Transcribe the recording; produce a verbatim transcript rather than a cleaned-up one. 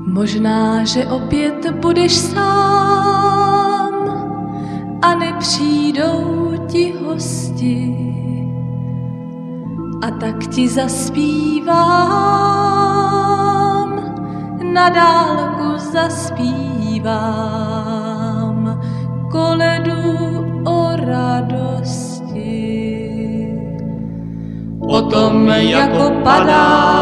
Možná, že opět budeš sám a nepřijdou ti hosti. A tak ti zaspívám, na dálku zaspívám koledu o radosti. O tom, jako padá